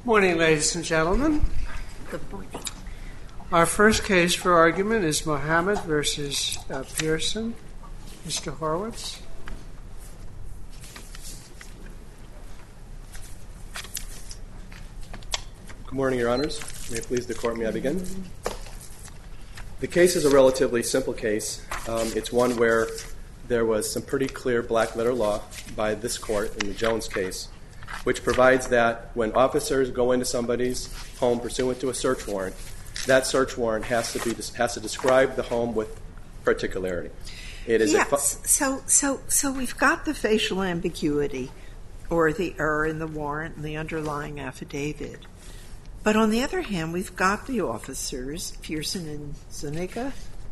Morning, ladies and gentlemen. Good morning. Our first case for argument is Mohammed versus Pearson. Mr. Horwitz. Good morning, Your Honors. May it please the Court, may I begin? The case is a relatively simple case. It's one where there was some pretty clear black-letter law by this Court in the Jones case, which provides that when officers go into somebody's home pursuant to a search warrant, that search warrant has to describe the home with particularity. It is So we've got the facial ambiguity or the error in the warrant and the underlying affidavit. But on the other hand, we've got the officers, Pearson and Zuniga,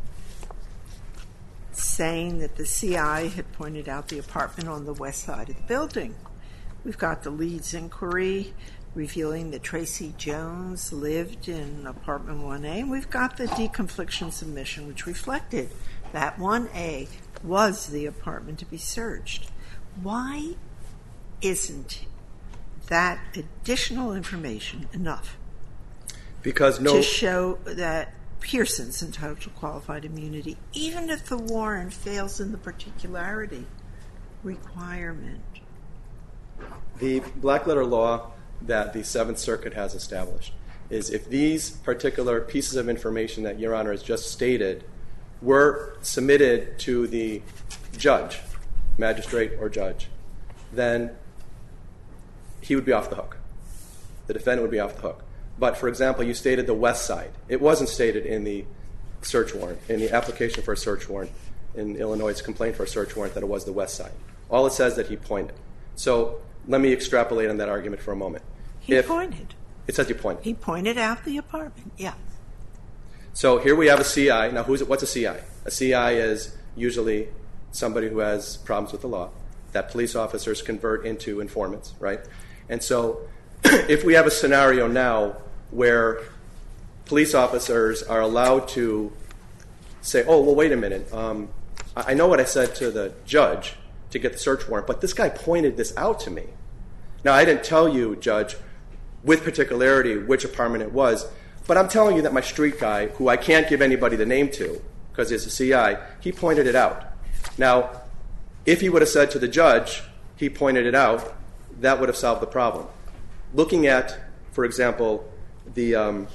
saying that the CI had pointed out the apartment on the west side of the building. We've got the Leeds inquiry revealing that Tracy Jones lived in apartment 1A. And we've got the deconfliction submission, which reflected that 1A was the apartment to be searched. Why isn't that additional information enough to show that Pearson's entitled to qualified immunity, even if the warrant fails in the particularity requirement? The black-letter law that the Seventh Circuit has established is if these particular pieces of information that Your Honor has just stated were submitted to the judge, magistrate or judge, then he would be off the hook. The defendant would be off the hook. But, for example, you stated the west side. It wasn't stated in the search warrant, in the application for a search warrant, in Illinois' complaint for a search warrant, that it was the west side. All it says that he pointed. So let me extrapolate on that argument for a moment. He pointed. It says he pointed. He pointed out the apartment, yeah. So here we have a CI. Now, what's a CI? A CI is usually somebody who has problems with the law that police officers convert into informants, right? And so if we have a scenario now where police officers are allowed to say, oh, well, wait a minute. I know what I said to the judge to get the search warrant, but this guy pointed this out to me. Now, I didn't tell you, Judge, with particularity which apartment it was, but I'm telling you that my street guy, who I can't give anybody the name to because he's a CI, he pointed it out. Now, if he would have said to the judge he pointed it out, that would have solved the problem. Looking at, for example, the why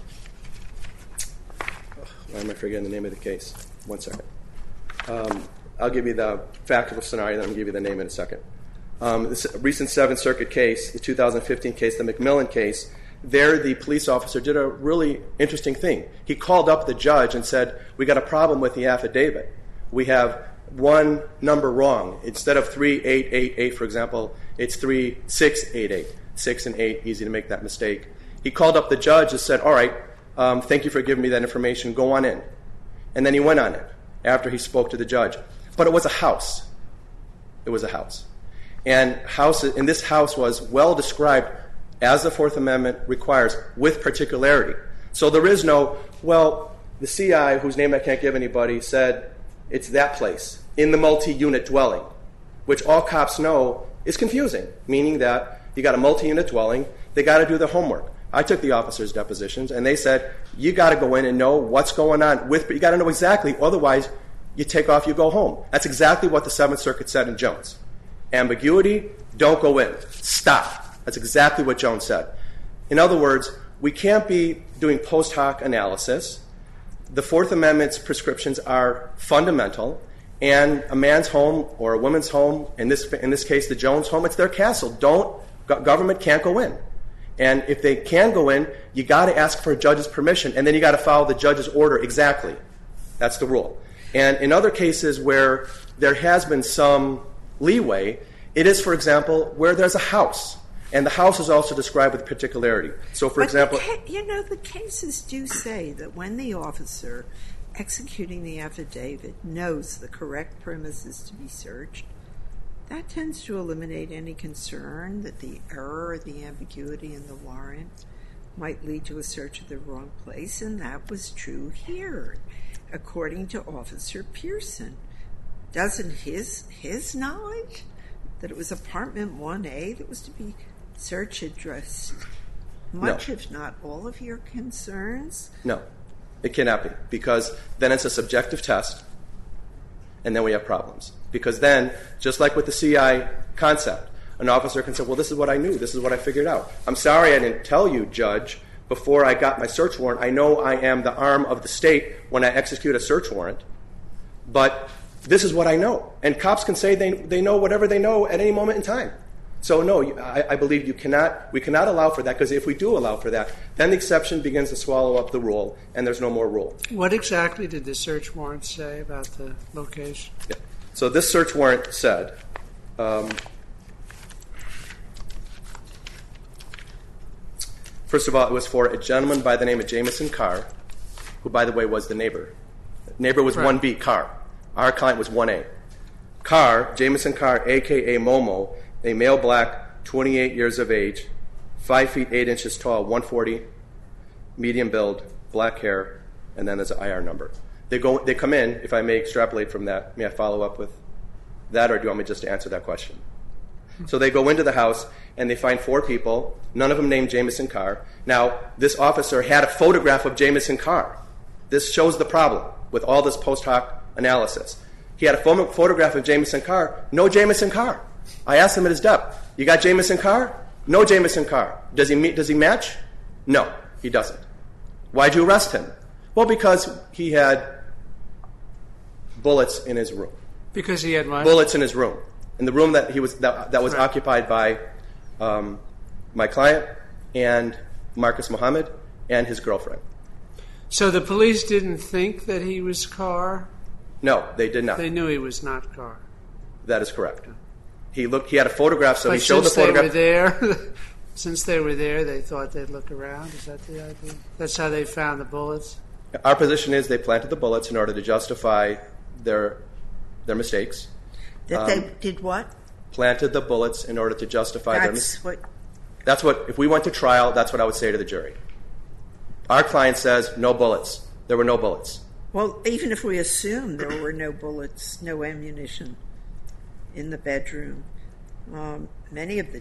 am I forgetting the name of the case? One second. I'll give you the factual scenario, then I'll give you the name in a second. This recent Seventh Circuit case, the 2015 case, the McMillan case, there the police officer did a really interesting thing. He called up the judge and said, we got a problem with the affidavit. We have one number wrong. Instead of 3888, for example, it's 3688. 6 and 8, easy to make that mistake. He called up the judge and said, all right, thank you for giving me that information. Go on in. And then he went on it after he spoke to the judge. But it was a house. It was a house. And this house was well described as the Fourth Amendment requires, with particularity. So there is no, well, the CI, whose name I can't give anybody, said it's that place in the multi-unit dwelling, which all cops know is confusing, meaning that you got a multi-unit dwelling, they got to do their homework. I took the officers' depositions, and they said, you got to go in and know what's going on. You got to know exactly, otherwise you take off, you go home. That's exactly what the Seventh Circuit said in Jones. Ambiguity, don't go in. Stop. That's exactly what Jones said. In other words, we can't be doing post hoc analysis. The Fourth Amendment's prescriptions are fundamental, and a man's home or a woman's home, in this case the Jones home, it's their castle. Government can't go in. And if they can go in, you got to ask for a judge's permission, and then you got to follow the judge's order exactly. That's the rule. And in other cases where there has been some leeway, it is, for example, where there's a house, and the house is also described with particularity. So, for example, the cases do say that when the officer executing the affidavit knows the correct premises to be searched, that tends to eliminate any concern that the error or the ambiguity in the warrant might lead to a search of the wrong place, and that was true here, according to Officer Pearson. Doesn't his knowledge that it was apartment 1A that was to be search addressed much, if not all, of your concerns? No, it cannot be, because then it's a subjective test, and then we have problems. Because then, just like with the CI concept, an officer can say, well, this is what I knew, this is what I figured out. I'm sorry I didn't tell you, Judge, before I got my search warrant. I know I am the arm of the state when I execute a search warrant, but this is what I know. And cops can say they know whatever they know at any moment in time. So no, I believe we cannot allow for that, because if we do allow for that, then the exception begins to swallow up the rule, and there's no more rule. What exactly did the search warrant say about the location? Yeah. So this search warrant said, first of all, it was for a gentleman by the name of Jamison Carr, who, by the way, was the neighbor. Neighbor was 1B, Carr. Our client was 1A. Carr, Jamison Carr, a.k.a. Momo, a male black, 28 years of age, 5 feet 8 inches tall, 140, medium build, black hair, and then there's an IR number. They come in, if I may extrapolate from that, may I follow up with that, or do you want me just to answer that question? So they go into the house, and they find 4 people, none of them named Jamison Carr. Now, this officer had a photograph of Jamison Carr. This shows the problem with all this post hoc analysis. He had a photograph of Jamison Carr, no Jamison Carr. I asked him at his dep, you got Jamison Carr? No Jamison Carr. Does he match? No, he doesn't. Why'd you arrest him? Well, because he had bullets in his room. Because he had what? Bullets in his room. In the room that was occupied by my client and Marcus Muhammad and his girlfriend. So the police didn't think that he was Carr? No, they did not. They knew he was not Carr. That is correct. He had a photograph, so he showed the photograph. Since they were there, they thought they'd look around. Is that the idea? That's how they found the bullets? Our position is they planted the bullets in order to justify their mistakes. That they did what? Planted the bullets in order to justify their mistakes. That's what, if we went to trial, that's what I would say to the jury. Our client says no bullets. There were no bullets. Well, even if we assume there were no bullets, no ammunition in the bedroom, many of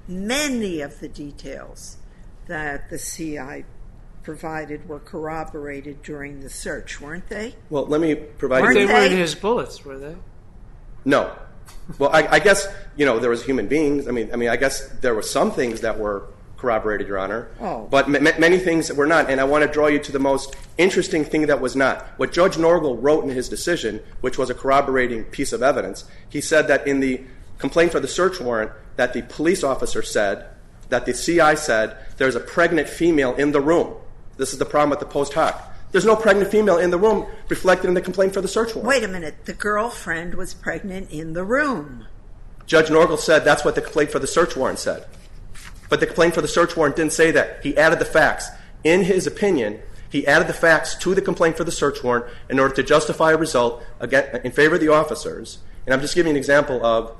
the details that the CI provided were corroborated during the search, weren't they? Well, let me provide you. They weren't his bullets, were they? No. Well, I guess, there was human beings. I mean, I guess there were some things that were corroborated, Your Honor. Oh. But many things that were not. And I want to draw you to the most interesting thing that was not. What Judge Norgal wrote in his decision, which was a corroborating piece of evidence, he said that in the complaint for the search warrant, that the police officer said, that the CI said, there's a pregnant female in the room. This is the problem with the post hoc. There's no pregnant female in the room reflected in the complaint for the search warrant. Wait a minute. The girlfriend was pregnant in the room. Judge Norgal said that's what the complaint for the search warrant said. But the complaint for the search warrant didn't say that. He added the facts. In his opinion, he added the facts to the complaint for the search warrant in order to justify a result in favor of the officers. And I'm just giving an example of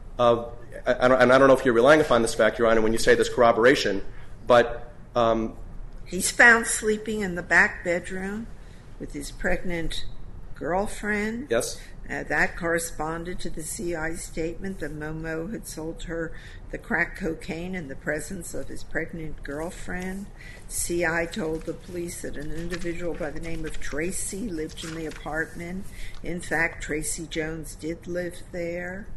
and I don't know if you're relying upon this fact, Your Honor, when you say this corroboration, but he's found sleeping in the back bedroom with his pregnant girlfriend. Yes. That corresponded to the CI's statement that Momo had sold her the crack cocaine in the presence of his pregnant girlfriend. CI told the police that an individual by the name of Tracy lived in the apartment. In fact, Tracy Jones did live there.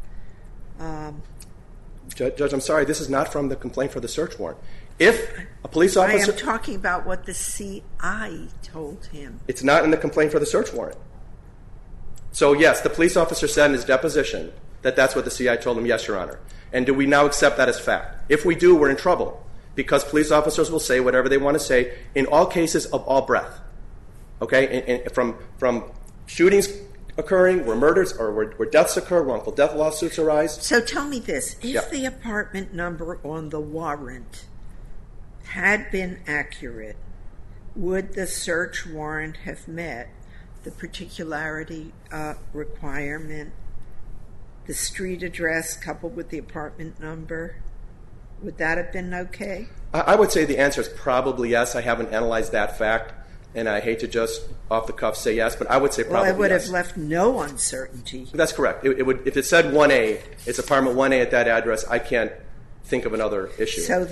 Judge, I'm sorry, this is not from the complaint for the search warrant. If a police officer... I am talking about what the CI told him. It's not in the complaint for the search warrant. So, yes, the police officer said in his deposition that that's what the CI told him, yes, Your Honor. And do we now accept that as fact? If we do, we're in trouble, because police officers will say whatever they want to say in all cases of all breadth. Okay? And from shootings occurring, where murders or where deaths occur, wrongful death lawsuits arise. So tell me this. If the apartment number on the warrant had been accurate, would the search warrant have met the particularity requirement, the street address coupled with the apartment number? Would that have been okay? I would say the answer is probably yes. I haven't analyzed that fact, and I hate to just off the cuff say yes, but I would say probably yes. Well, it would have left no uncertainty. That's correct. It would, if it said 1A, it's apartment 1A at that address, I can't think of another issue. So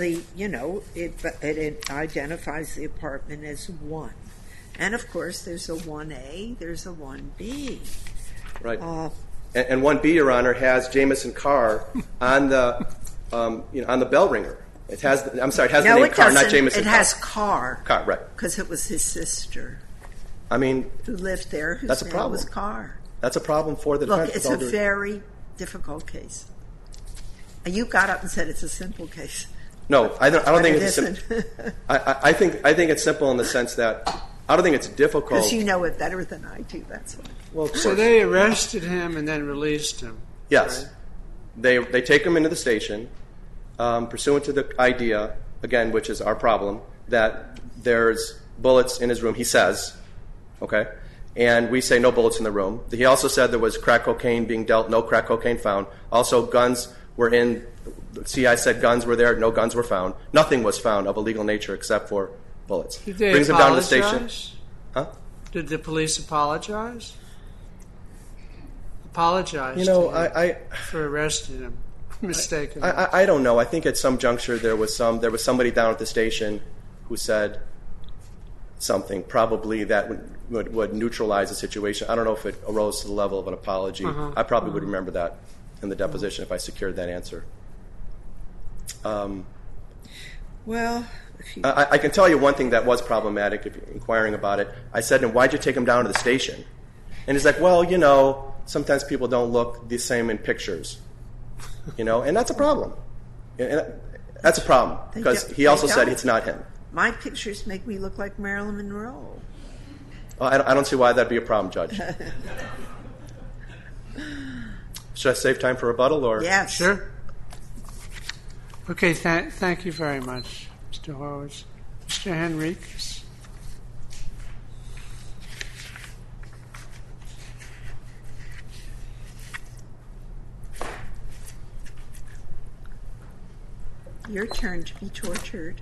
it identifies the apartment as 1. And of course there's a 1A, there's a 1B. Right. And 1B, Your Honor, has Jameson Carr on the on the bell ringer. It has the name Carr, not Jameson Carr. It has Carr. Carr, right. Because it was his sister. I mean, who lived there, whose that's a name problem. was Carr. That's a problem for the defense. Look, it's a very difficult case. You got up and said it's a simple case. No, I don't think it's simple. I think it's simple in the sense that I don't think it's difficult. Because you know it better than I do, that's why. Well, so they arrested him and then released him. Yes. Right? They take him into the station, pursuant to the idea, again, which is our problem, that there's bullets in his room, he says, okay? And we say no bullets in the room. He also said there was crack cocaine being dealt, no crack cocaine found. Also, guns were in, the CI said guns were there, no guns were found. Nothing was found of a legal nature except for bullets. Did they Brings apologize? Him down to the station. Huh? Did the police apologize? Apologize for arresting him mistakenly. I don't know. I think at some juncture there was somebody down at the station who said something probably that would neutralize the situation. I don't know if it arose to the level of an apology. I probably would remember that in the deposition if I secured that answer. Well, I can tell you one thing that was problematic if you're inquiring about it. I said to him, why'd you take him down to the station? And he's like, well, sometimes people don't look the same in pictures. And that's a problem. And that's a problem because he also said it's not him. My pictures make me look like Marilyn Monroe. Well, I don't see why that'd be a problem, Judge. Should I save time for rebuttal? Or? Yes. Sure. Okay, thank you very much, Mr. Horowitz. Mr. Henriques. Your turn to be tortured.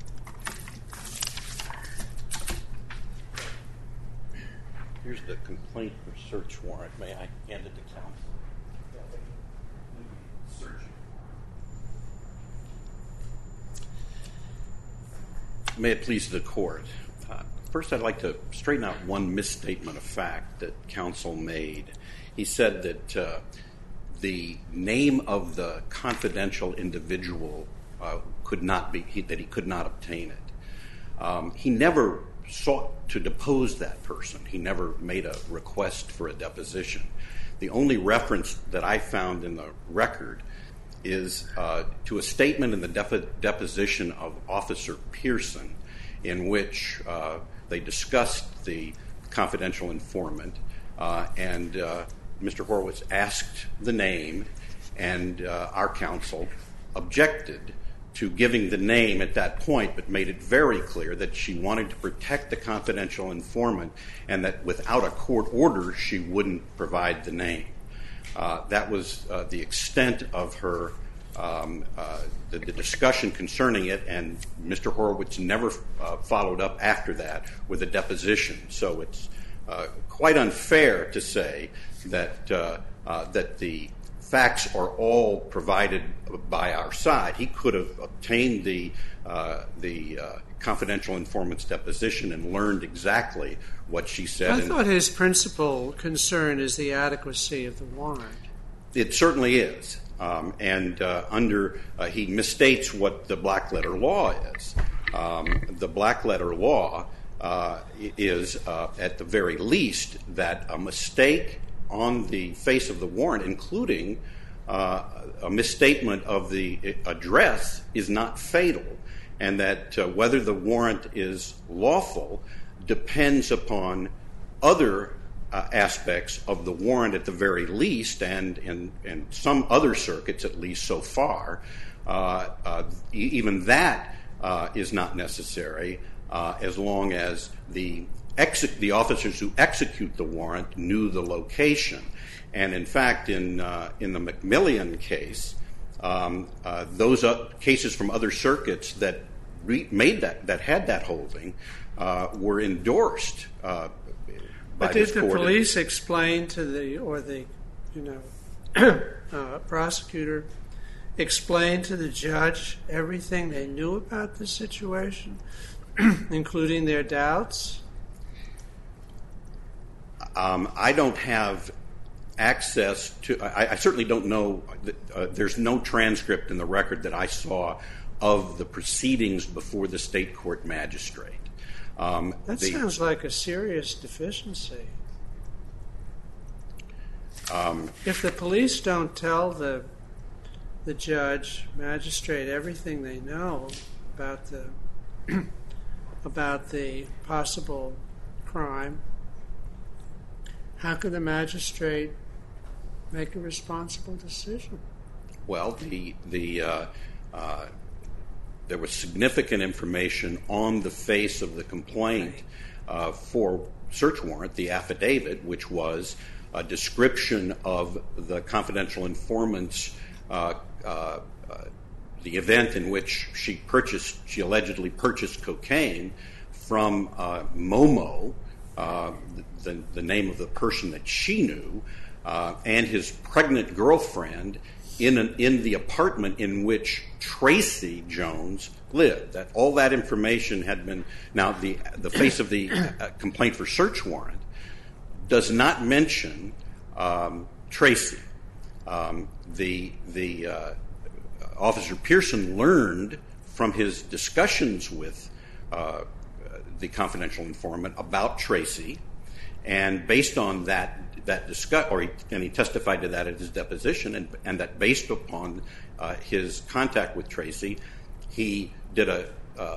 Here's the complaint for search warrant. May I hand it to counsel? May it please the court. First, I'd like to straighten out one misstatement of fact that counsel made. He said that the name of the confidential individual could not be, that he could not obtain it. He never sought to depose that person. He never made a request for a deposition. The only reference that I found in the record is to a statement in the deposition of Officer Pearson in which they discussed the confidential informant and Mr. Horowitz asked the name and our counsel objected to giving the name at that point, but made it very clear that she wanted to protect the confidential informant and that without a court order she wouldn't provide the name. That was the extent of her the discussion concerning it, and Mr. Horowitz never followed up after that with a deposition. So it's quite unfair to say that that the facts are all provided by our side. He could have obtained the confidential informant's deposition and learned exact what she said. I thought his principal concern is the adequacy of the warrant. It certainly is. And he misstates what the black letter law is. The black letter law is, at the very least, that a mistake on the face of the warrant, including a misstatement of the address, is not fatal, and that whether the warrant is lawful depends upon other aspects of the warrant at the very least, and in some other circuits, at least so far, even that is not necessary as long as the officers who execute the warrant knew the location. And in fact, in the McMillian case, those cases from other circuits that had that holding were endorsed. But did the police explain to the prosecutor explain to the judge everything they knew about the situation, including their doubts? I don't have access to. I certainly don't know. There's no transcript in the record that I saw of the proceedings before the state court magistrate. That sounds like a serious deficiency. If the police don't tell the magistrate, everything they know about the possible crime, how could the magistrate make a responsible decision? Well, there was significant information on the face of the complaint for search warrant, the affidavit, which was a description of the confidential informant's the event in which she allegedly purchased cocaine from Momo, the name of the person that she knew, and his pregnant girlfriend in the apartment in which Tracy Jones lived. All that information had been. Now, the face of the complaint for search warrant does not mention Tracy. Officer Pearson learned from his discussions with the confidential informant about Tracy, and based on that and he testified to that at his deposition, and that based upon his contact with Tracy, he did a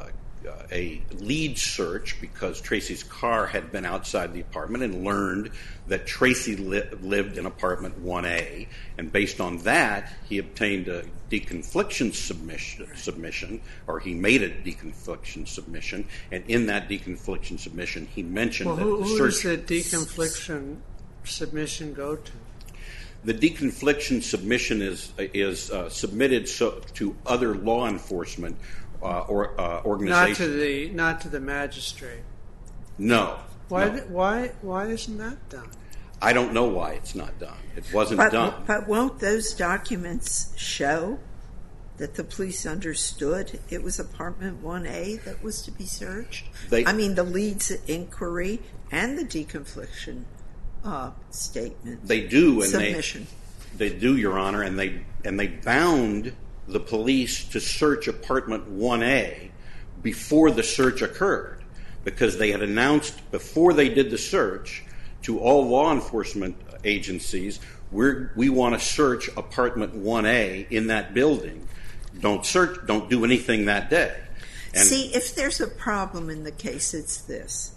lead search because Tracy's car had been outside the apartment, and learned that Tracy lived in apartment 1A, and based on that, he obtained a deconfliction submission, or he made a deconfliction submission, and in that deconfliction submission, he mentioned that the search... Who does the deconfliction submission go to? The deconfliction submission is submitted to other law enforcement organizations. Not to the magistrate. No. Why isn't that done? I don't know why it's not done. It wasn't done. But won't those documents show that the police understood it was apartment 1A that was to be searched? The leads inquiry and the deconfliction statement. They do, and submission. They do, Your Honor, and they bound the police to search apartment 1A before the search occurred, because they had announced before they did the search to all law enforcement agencies, we want to search apartment 1A in that building. Don't do anything that day. And see, if there's a problem in the case, it's this.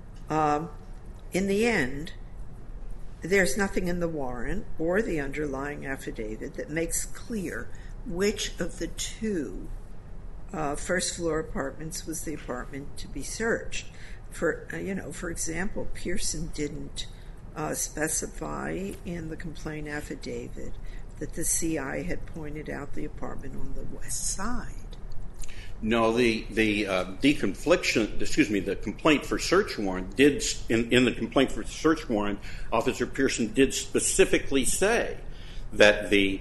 In the end, there's nothing in the warrant or the underlying affidavit that makes clear which of the two first-floor apartments was the apartment to be searched. For example, Pearson didn't specify in the complaint affidavit that the CI had pointed out the apartment on the west side. No, the complaint for search warrant did, in the complaint for search warrant, Officer Pearson did specifically say that the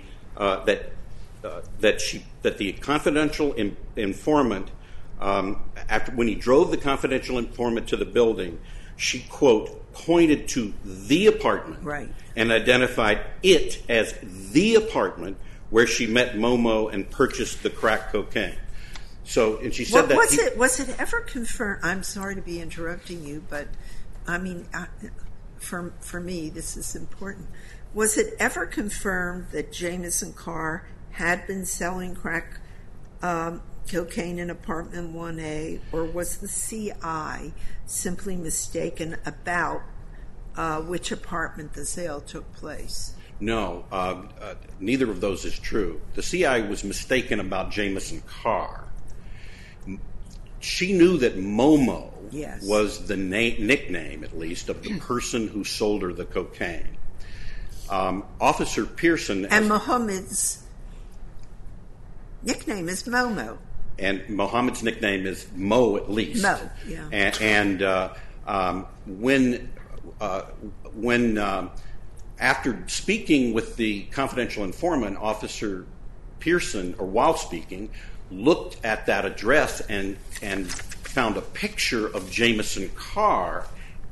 confidential informant, when he drove the confidential informant to the building, she, quote, pointed to the apartment, right, and identified it as the apartment where she met Momo and purchased the crack cocaine. So, and she said was it ever confirmed? I'm sorry to be interrupting you, but for me, this is important. Was it ever confirmed that Jamison Carr had been selling crack cocaine in apartment 1A, or was the CI simply mistaken about which apartment the sale took place? No, neither of those is true. The CI was mistaken about Jamison Carr. She knew that Momo was the nickname, at least, of the person who sold her the cocaine. Officer Pearson... And Mohammed's nickname is Momo. And Mohammed's nickname is Mo, at least. Mo, yeah. And when after speaking with the confidential informant, Officer Pearson, or while speaking, looked at that address and found a picture of Jameson Carr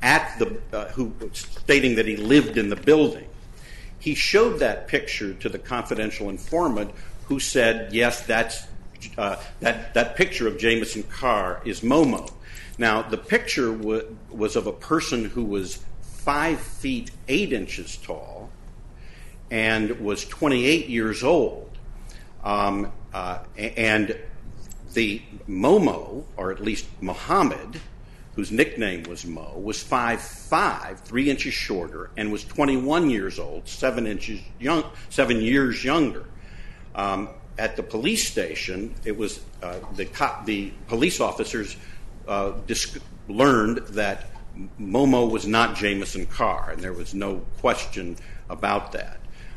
stating that he lived in the building. He showed that picture to the confidential informant, who said, yes, that picture of Jameson Carr is Momo. Now, the picture was of a person who was 5 feet 8 inches tall and was 28 years old. And the Momo, or at least Muhammad, whose nickname was Mo, was 5'5", 3 inches shorter, and was 21 years old, 7 years younger. At the police station, it was the police officers learned that Momo was not Jameson Carr, and there was no question about that.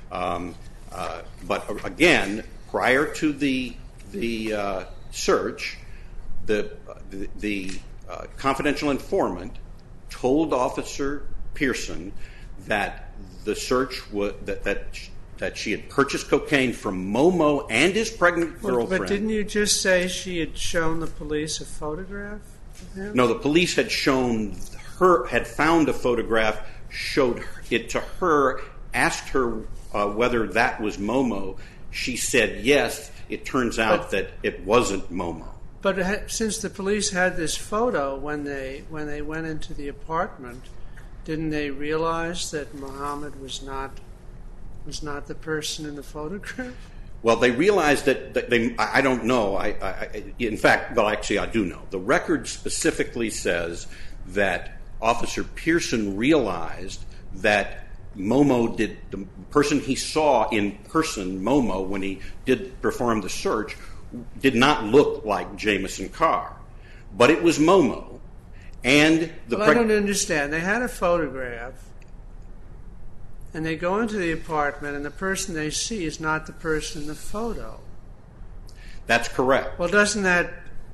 But again, prior to the search, the confidential informant told Officer Pearson that the search that she had purchased cocaine from Momo and his pregnant girlfriend. But didn't you just say she had shown the police a photograph of him? No, the police had found a photograph, showed it to her, asked her whether that was Momo. She said yes. It turns out that it wasn't Momo. But since the police had this photo when they went into the apartment, didn't they realize that Muhammad was not the person in the photograph? Well, they realized that I don't know. In fact, well, actually, I do know. The record specifically says that Officer Pearson realized that Momo the person he saw in person, Momo, when he did perform the search, did not look like Jameson Carr, but it was Momo. And I don't understand. They had a photograph, and they go into the apartment, and the person they see is not the person in the photo. That's correct. Well, doesn't that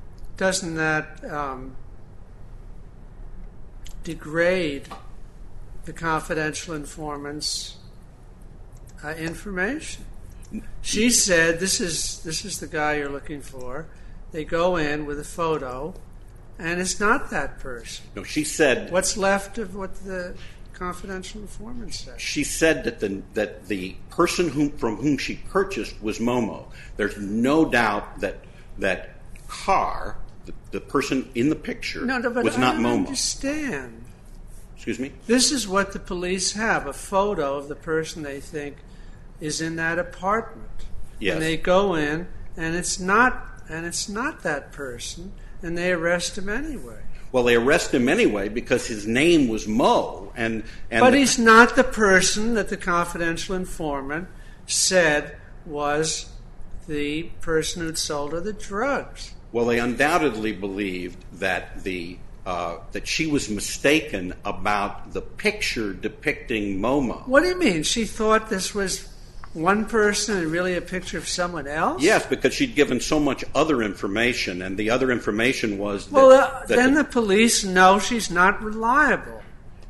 degrade the confidential informant's information? She said, "This is the guy you're looking for." They go in with a photo, and it's not that person. No, she said. What's left of what the confidential informant said? She said that the person from whom she purchased was Momo. There's no doubt that Carr, the person in the picture, was not Momo. I don't understand. Excuse me? This is what the police have, a photo of the person they think is in that apartment. Yes. And they go in, and it's not that person, and they arrest him anyway. Well, they arrest him anyway because his name was Mo, but he's not the person that the confidential informant said was the person who'd sold her the drugs. Well, they undoubtedly believed that that she was mistaken about the picture depicting Momo. What do you mean? She thought this was one person and really a picture of someone else? Yes, because she'd given so much other information, and the other information was that... Well, then the police know she's not reliable.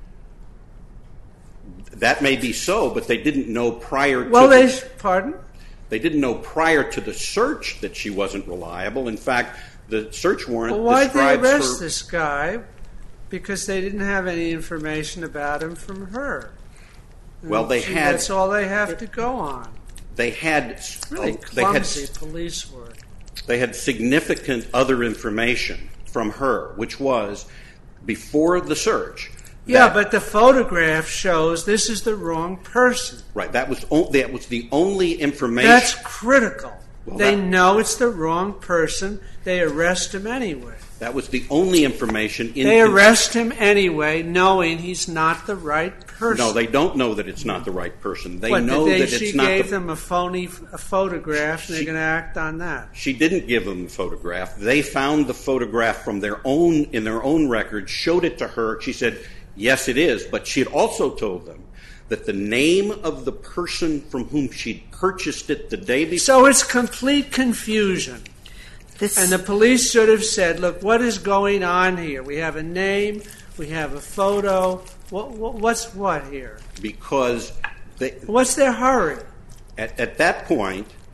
That may be so, but they didn't know prior to... Pardon? They didn't know prior to the search that she wasn't reliable. In fact, the search warrant describes her... Why'd they arrest this guy? Because they didn't have any information about him from her. Well, that's all they have to go on. They had... It's really clumsy police work. They had significant other information from her, which was, before the search... Yeah, but the photograph shows this is the wrong person. Right, that was the only information... That's critical. Well, they know it's the wrong person. They arrest him anyway. That was the only information... They arrest him anyway, knowing he's not the right person. No, they don't know that it's not the right person. They what, know that it's she not... She gave them a photograph, and they're going to act on that. She didn't give them the photograph. They found the photograph in their own record, showed it to her. She said, yes, it is. But she had also told them that the name of the person from whom she'd purchased it the day before... So it's complete confusion. And the police should have said, look, what is going on here? We have a name, we have a photo. What's what here? Because... What's their hurry? At that point,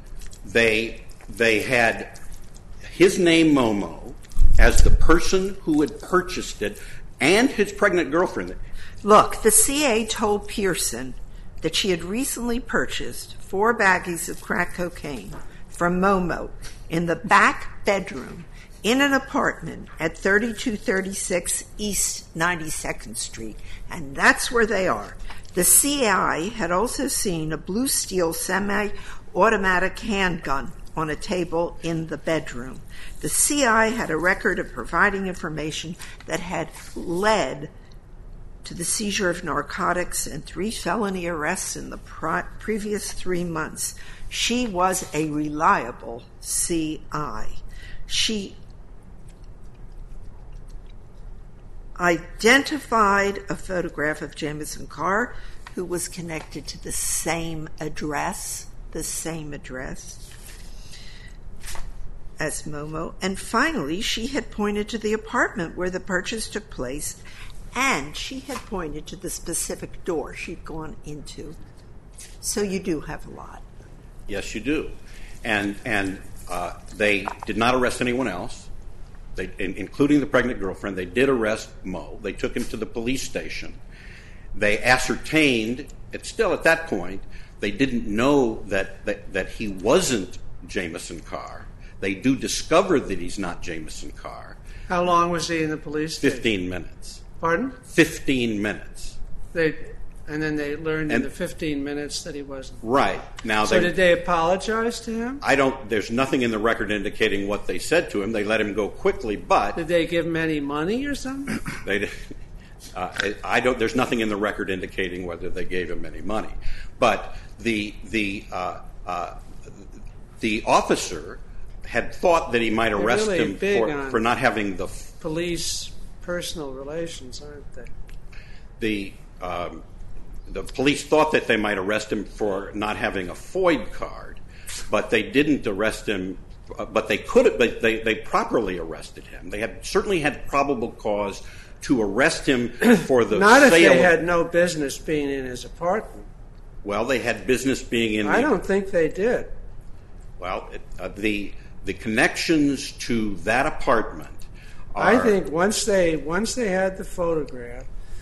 they had his name, Momo, as the person who had purchased it and his pregnant girlfriend. Look, the CA told Pearson that she had recently purchased 4 baggies of crack cocaine from Momo in the back bedroom in an apartment at 3236 East 92nd Street, and that's where they are. The CI had also seen a blue steel semi-automatic handgun on a table in the bedroom. The CI had a record of providing information that had led to the seizure of narcotics and 3 felony arrests in the previous 3 months. She was a reliable CI. She identified a photograph of Jameson Carr, who was connected to the same address as Momo. And finally, she had pointed to the apartment where the purchase took place, and she had pointed to the specific door she'd gone into. So you do have a lot. Yes, you do. And they did not arrest anyone else, including the pregnant girlfriend. They did arrest Mo. They took him to the police station. They ascertained, still at that point, they didn't know that he wasn't Jameson Carr. They do discover that he's not Jameson Carr. How long was he in the police station? 15 minutes. Pardon? 15 minutes. And then they learned in the 15 minutes that he wasn't. Right. Now, so did they apologize to him? There's nothing in the record indicating what they said to him. They let him go quickly, but... Did they give him any money or something? There's nothing in the record indicating whether they gave him any money. But the officer had thought that he might arrest really him for not having the... Police personal relations, aren't they? The police thought that they might arrest him for not having a FOID card, but they didn't arrest him. But they could have. But they properly arrested him. They certainly had probable cause to arrest him for the not sale. Not if they had no business being in his apartment. Well, they had business being in. I don't think they did. Well, the connections to that apartment are... I think once they had the photograph.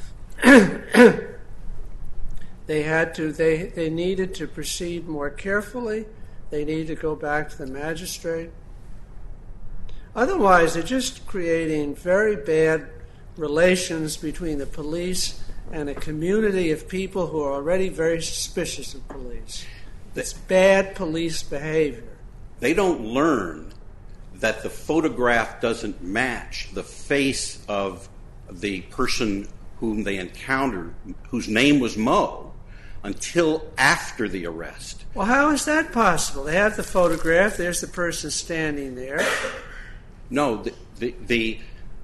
They needed to proceed more carefully. They needed to go back to the magistrate. Otherwise, they're just creating very bad relations between the police and a community of people who are already very suspicious of police. It's bad police behavior. They don't learn that the photograph doesn't match the face of the person whom they encountered, whose name was Mo, until after the arrest. Well, how is that possible? They have the photograph. There's the person standing there. No, the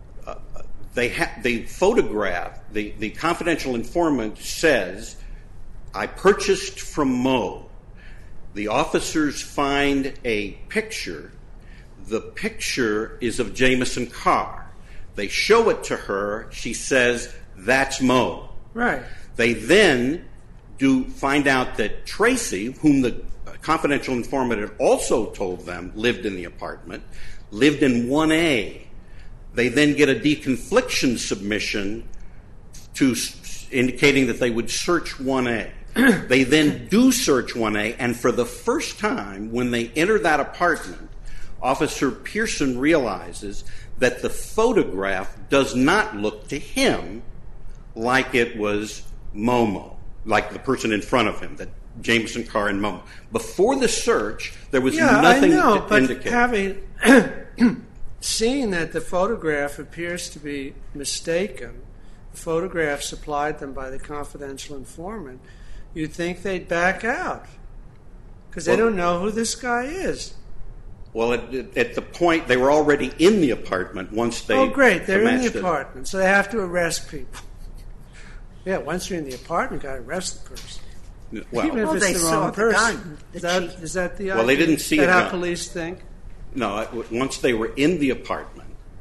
photograph, the confidential informant says, I purchased from Mo. The officers find a picture. The picture is of Jameson Carr. They show it to her. She says, that's Mo. Right. They then do find out that Tracy, whom the confidential informant had also told them lived in the apartment, lived in 1A. They then get a deconfliction submission indicating that they would search 1A. They then do search 1A, and for the first time, when they enter that apartment, Officer Pearson realizes that the photograph does not look to him like it was Momo, like the person in front of him, that Jameson Carr and Momo. Before the search, there was nothing to indicate. But having seen that the photograph appears to be mistaken, the photograph supplied them by the confidential informant, you'd think they'd back out because they don't know who this guy is. Well, at the point, they were already in the apartment once they... Oh, great, they're in the apartment, so they have to arrest people. Yeah, once you're in the apartment, you've got to arrest the person. Well, even if it's the wrong person. Is that the idea? Well, they didn't see that it. How police think? No, once they were in the apartment,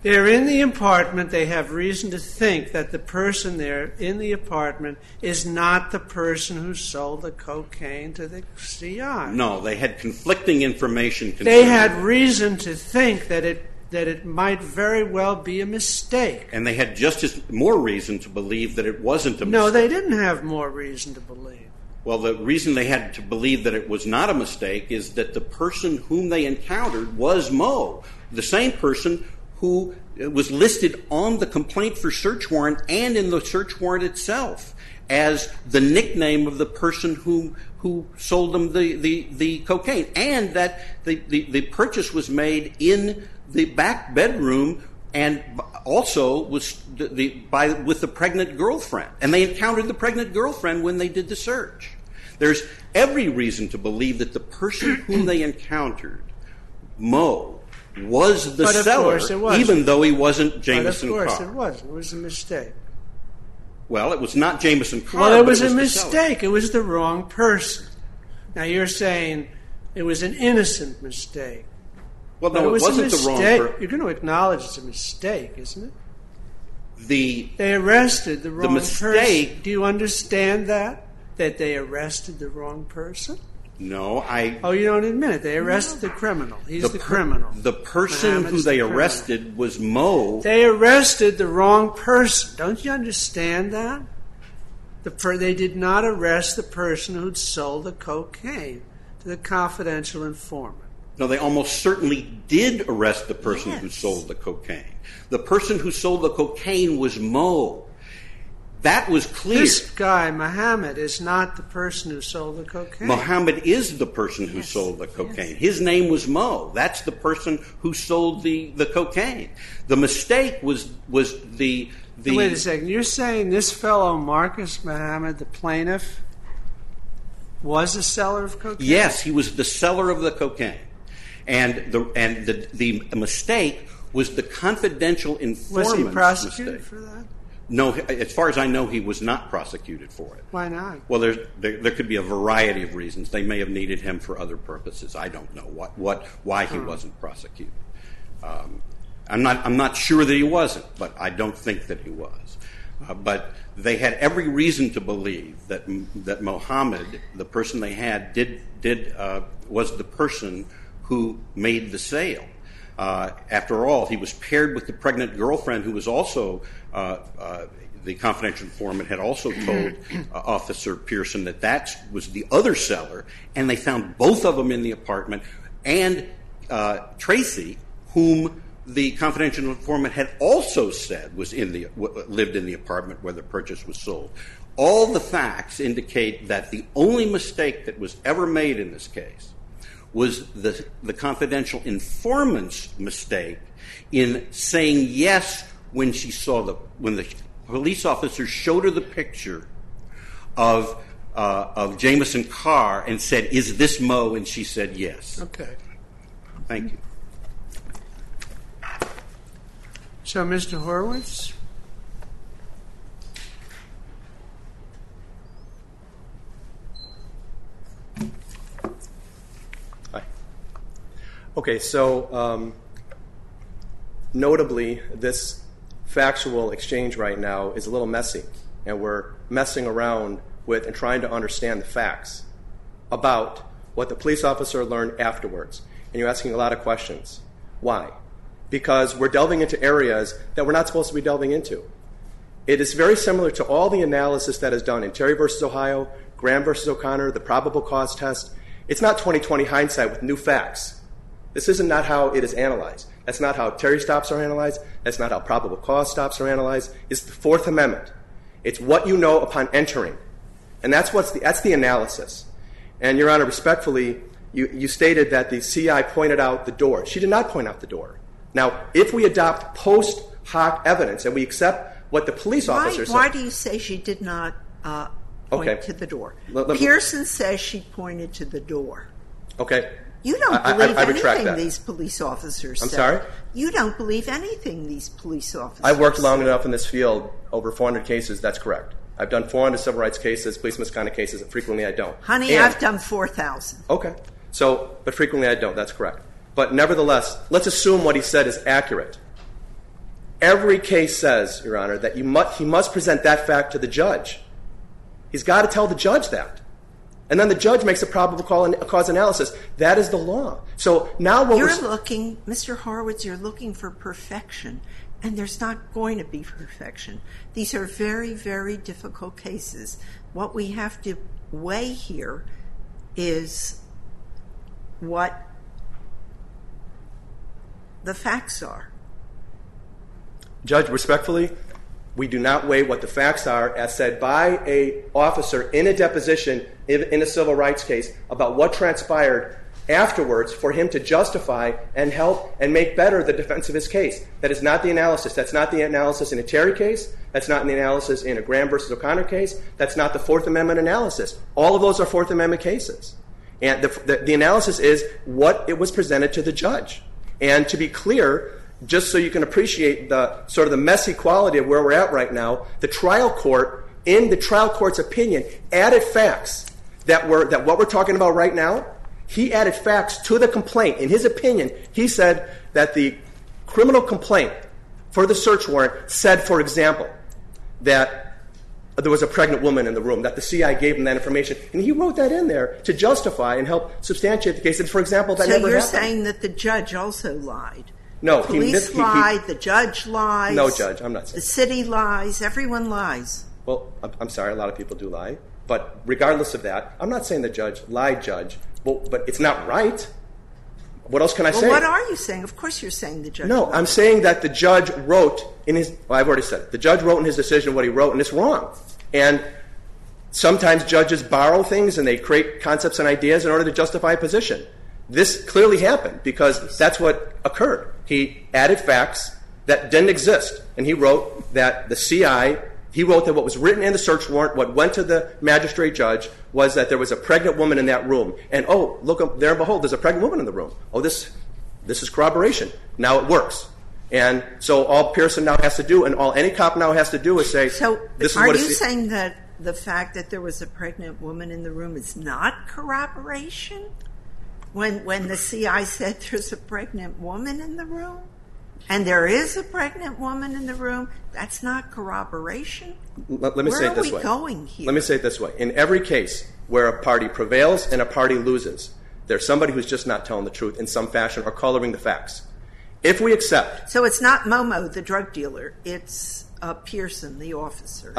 They're in the apartment. They have reason to think that the person there in the apartment is not the person who sold the cocaine to the CI. No, they had conflicting information. They had reason to think that it might very well be a mistake. And they had just as more reason to believe that it wasn't a mistake. No, they didn't have more reason to believe. Well, the reason they had to believe that it was not a mistake is that the person whom they encountered was Mo, the same person who was listed on the complaint for search warrant and in the search warrant itself as the nickname of the person who sold them the cocaine, and that the purchase was made in the back bedroom and also was with the pregnant girlfriend. And they encountered the pregnant girlfriend when they did the search. There's every reason to believe that the person whom they encountered, Mo, was the seller, even though he wasn't Jameson Carr. But of course it wasn't. It was a mistake. Well, it was not Jameson Carr. Well, it was a mistake. It was the wrong person. Now, you're saying it was an innocent mistake. Well, no, it wasn't the wrong person. You're going to acknowledge it's a mistake, isn't it? They arrested the wrong mistake, person. Do you understand that? That they arrested the wrong person? No, Oh, you don't admit it. They arrested the criminal. He's the criminal. The person who they arrested was Mo. They arrested the wrong person. Don't you understand that? They did not arrest the person who'd sold the cocaine to the confidential informant. No, they almost certainly did arrest the person who sold the cocaine. The person who sold the cocaine was Mo. That was clear. This guy, Mohammed, is not the person who sold the cocaine. Mohammed is the person who sold the cocaine. Yes. His name was Mo. That's the person who sold the cocaine. The mistake was the... Wait a second. You're saying this fellow, Marcus Mohammed, the plaintiff, was a seller of cocaine? Yes, he was the seller of the cocaine. And the mistake was the confidential informant's mistake. Was he prosecuted for that? No, as far as I know, he was not prosecuted for it. Why not? Well, there could be a variety of reasons. They may have needed him for other purposes. I don't know why he wasn't prosecuted. I'm not sure that he wasn't, but I don't think that he was. But they had every reason to believe that Mohammed, the person they had, was the person who made the sale. After all, he was paired with the pregnant girlfriend who was also, the confidential informant had also told Officer Pearson that was the other seller, and they found both of them in the apartment, and Tracy, whom the confidential informant had also said lived in the apartment where the purchase was sold. All the facts indicate that the only mistake that was ever made in this case was the confidential informant's mistake in saying yes when when the police officer showed her the picture of Jameson Carr and said, "Is this Mo?" and she said yes. Okay. Thank you. So, Mr. Horowitz? Okay, so notably, this factual exchange right now is a little messy, and we're messing around with and trying to understand the facts about what the police officer learned afterwards. And you're asking a lot of questions. Why? Because we're delving into areas that we're not supposed to be delving into. It is very similar to all the analysis that is done in Terry v. Ohio, Graham v. O'Connor, the probable cause test. It's not 20/20 hindsight with new facts. This isn't not how it is analyzed. That's not how Terry stops are analyzed. That's not how probable cause stops are analyzed. It's the Fourth Amendment. It's what you know upon entering. And that's the analysis. And, Your Honor, respectfully, you stated that the CI pointed out the door. She did not point out the door. Now, if we adopt post hoc evidence and we accept what the police officer said. Why do you say she did not point to the door? Pearson says she pointed to the door. Okay. You don't believe anything these police officers say. I'm sorry? You don't believe anything these police officers I've worked long enough in this field, over 400 cases, that's correct. I've done 400 civil rights cases, police misconduct cases, and frequently I don't. Honey, I've done 4,000. Okay. But frequently I don't, that's correct. But nevertheless, let's assume what he said is accurate. Every case says, Your Honor, that he must present that fact to the judge. He's got to tell the judge that. And then the judge makes a probable cause analysis. That is the law. So now what Mr. Horowitz, you're looking for perfection, and there's not going to be perfection. These are very, very difficult cases. What we have to weigh here is what the facts are. Judge, respectfully, we do not weigh what the facts are as said by an officer in a deposition in a civil rights case about what transpired afterwards for him to justify and help and make better the defense of his case. That is not the analysis. That's not the analysis in a Terry case. That's not the analysis in a Graham versus O'Connor case. That's not the Fourth Amendment analysis. All of those are Fourth Amendment cases. And the analysis is what it was presented to the judge. And to be clear, just so you can appreciate the sort of the messy quality of where we're at right now, the trial court, in the trial court's opinion, added facts that what we're talking about right now, he added facts to the complaint. In his opinion, he said that the criminal complaint for the search warrant said, for example, that there was a pregnant woman in the room, that the CI gave him that information. And he wrote that in there to justify and help substantiate the case. And, for example, that never happened. So you're saying that the judge also lied? No. The police lied, the judge lies. No, Judge, I'm not saying the city lies, everyone lies. Well, I'm sorry, a lot of people do lie. But regardless of that, I'm not saying the judge lied, Judge. But it's not right. What else can I say? Well, what are you saying? Of course you're saying the judge No, lied. I'm saying that the judge wrote in his, well, I've already said it. The judge wrote in his decision what he wrote, and it's wrong. And sometimes judges borrow things and they create concepts and ideas in order to justify a position. This clearly happened because that's what occurred. He added facts that didn't exist. And he wrote that the CI, he wrote that what was written in the search warrant, what went to the magistrate judge, was that there was a pregnant woman in that room. And, oh, look, there and behold, there's a pregnant woman in the room. Oh, this is corroboration. Now it works. And so all Pearson now has to do, and all any cop now has to do is say, so this is are what you saying that the fact that there was a pregnant woman in the room is not corroboration? When the CI said there's a pregnant woman in the room? And there is a pregnant woman in the room? That's not corroboration? Let me say it this way. Where are we going here? Let me say it this way. In every case where a party prevails and a party loses, there's somebody who's just not telling the truth in some fashion or coloring the facts. If we accept... So it's not Momo, the drug dealer. It's Pearson, the officer.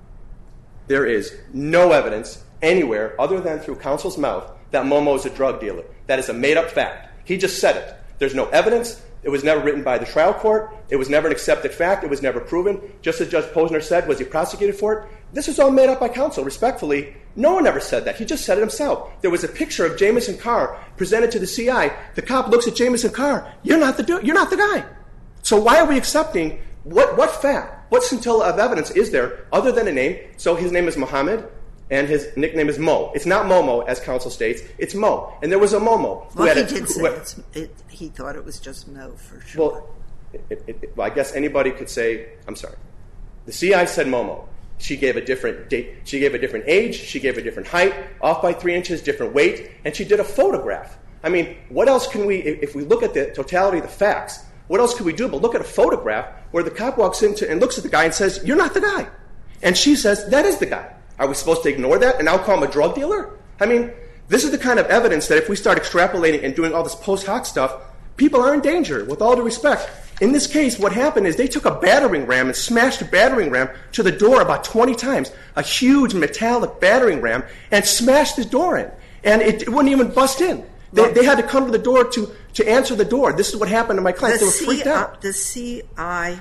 There is no evidence anywhere other than through counsel's mouth that Momo is a drug dealer. That is a made-up fact. He just said it. There's no evidence. It was never written by the trial court. It was never an accepted fact. It was never proven. Just as Judge Posner said, was he prosecuted for it? This was all made up by counsel, respectfully. No one ever said that. He just said it himself. There was a picture of Jamison Carr presented to the CI. The cop looks at Jamison Carr. You're not the guy. So why are we accepting what fact, what scintilla of evidence is there other than a name? So his name is Muhammad, and his nickname is Mo. It's not Momo, as counsel states. It's Mo. And there was a Momo. Well, he did say he thought it was just Mo, for sure. Well, I guess anybody could say, I'm sorry. The CI said Momo. She gave a different date. She gave a different age. She gave a different height, off by 3 inches, different weight, and she did a photograph. I mean, what else can we, if we look at the totality of the facts, what else could we do but look at a photograph where the cop walks into and looks at the guy and says, you're not the guy. And she says, that is the guy. Are we supposed to ignore that and now call him a drug dealer? I mean, this is the kind of evidence that if we start extrapolating and doing all this post hoc stuff, people are in danger, with all due respect. In this case, what happened is they took a battering ram and smashed a battering ram to the door about 20 times, a huge metallic battering ram, and smashed the door in. And it wouldn't even bust in. They had to come to the door to answer the door. This is what happened to my clients. They were freaked out. The CI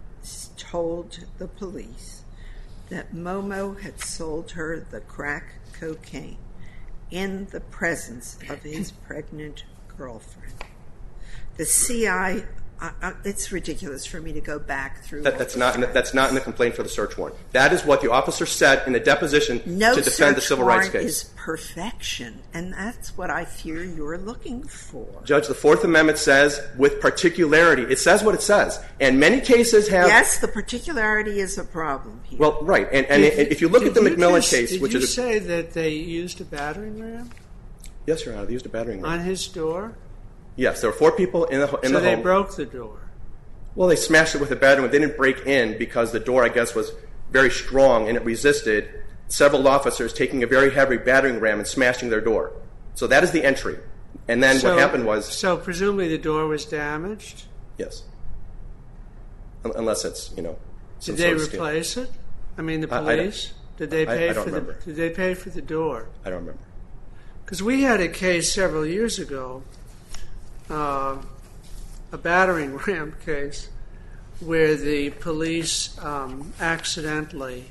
told the police that Momo had sold her the crack cocaine in the presence of his pregnant girlfriend. The CI, it's ridiculous for me to go back through. That's not in the complaint for the search warrant. That is what the officer said in a deposition to defend the civil rights case. No search warrant is perfection, and that's what I fear you're looking for. Judge, the Fourth Amendment says with particularity. It says what it says. And many cases have... Yes, the particularity is a problem here. Well, right. And if you look at the McMillan case... Did you say that they used a battering ram? Yes, Your Honor, they used a battering ram. On his door? Yes, there were 4 people in the home. So they broke the door? Well, they smashed it with a battering ram. They didn't break in because the door, I guess, was very strong and it resisted several officers taking a very heavy battering ram and smashing their door. So that is the entry. And then what happened was... So presumably the door was damaged? Yes. Unless it's, some Did they sort of replace it? I mean, the police? Did they pay for the door? I don't remember. Because we had a case several years ago, a battering ram case, where the police accidentally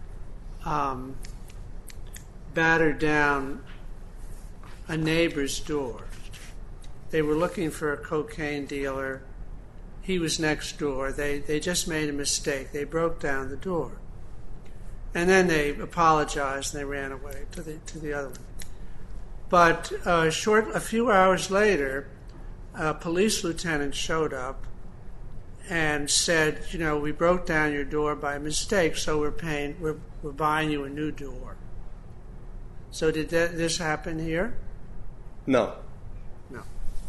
battered down a neighbor's door. They were looking for a cocaine dealer. He was next door. They just made a mistake. They broke down the door. And then they apologized and they ran away to the other one. But a few hours later, a police lieutenant showed up and said, we broke down your door by mistake, so we're buying you a new door. So did this happen here? No. No.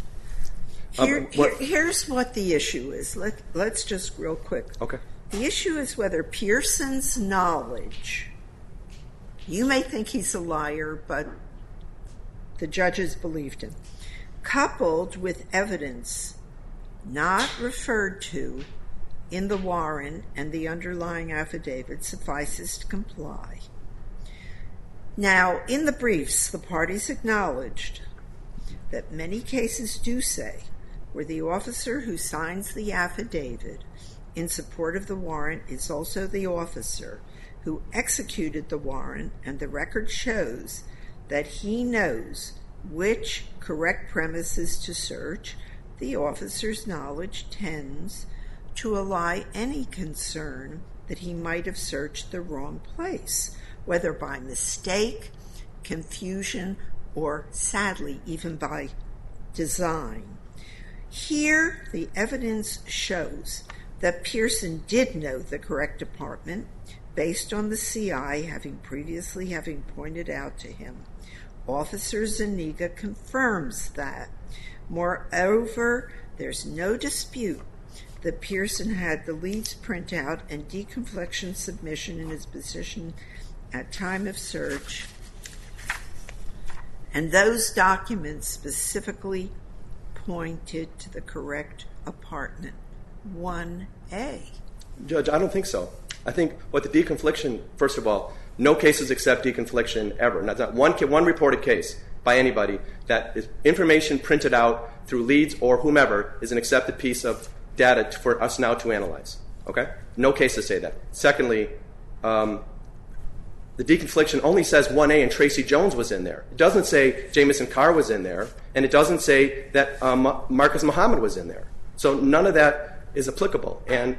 Here's what the issue is. Let's just real quick. Okay. The issue is whether Pearson's knowledge, you may think he's a liar, but the judges believed him, coupled with evidence not referred to in the warrant and the underlying affidavit, suffices to comply. Now, in the briefs, the parties acknowledged that many cases do say where the officer who signs the affidavit in support of the warrant is also the officer who executed the warrant, and the record shows that he knows which correct premises to search, the officer's knowledge tends to allay any concern that he might have searched the wrong place, whether by mistake, confusion, or sadly, even by design. Here, the evidence shows that Pearson did know the correct apartment based on the CI having pointed out to him. Officer Zuniga confirms that. Moreover, there's no dispute that Pearson had the Leeds printout and deconfliction submission in his possession at time of search, and those documents specifically pointed to the correct apartment, 1A. Judge, I don't think so. I think what the deconfliction, first of all, no cases accept deconfliction ever. Not one reported case by anybody that is information printed out through Leeds or whomever is an accepted piece of data for us now to analyze. Okay? No cases say that. Secondly, the deconfliction only says 1A and Tracy Jones was in there. It doesn't say Jamison Carr was in there, and it doesn't say that Marcus Muhammad was in there. So none of that is applicable. And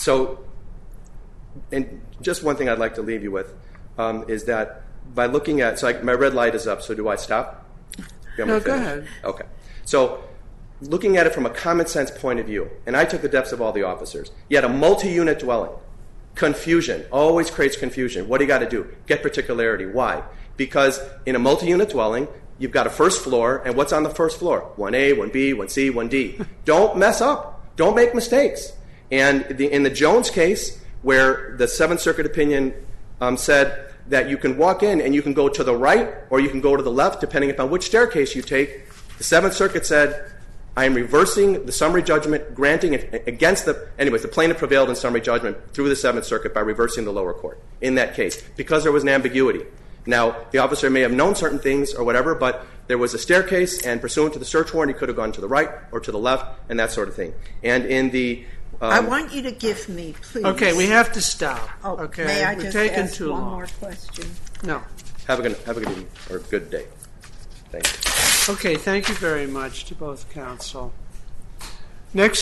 just one thing I'd like to leave you with is that by looking at, my red light is up, so do I stop? No, go ahead. Okay. So looking at it from a common sense point of view, and I took the depths of all the officers, you had a multi-unit dwelling. Confusion always creates confusion. What do you got to do? Get particularity. Why? Because in a multi-unit dwelling, you've got a first floor, and what's on the first floor? 1A, 1B, 1C, 1D. Don't mess up. Don't make mistakes. And in the Jones case, where the Seventh Circuit opinion said that you can walk in and you can go to the right or you can go to the left, depending upon which staircase you take, the Seventh Circuit said, I am reversing the summary judgment, granting it against the plaintiff prevailed in summary judgment through the Seventh Circuit by reversing the lower court in that case, because there was an ambiguity. Now, the officer may have known certain things or whatever, but there was a staircase, and pursuant to the search warrant, he could have gone to the right or to the left, and that sort of thing. And in the... I want you to give me, please... Okay, we have to stop. Oh, okay, may I we're just taking ask too one long. more question? No. Have a good evening, or good day. Thank you. Okay, thank you very much to both counsel. Next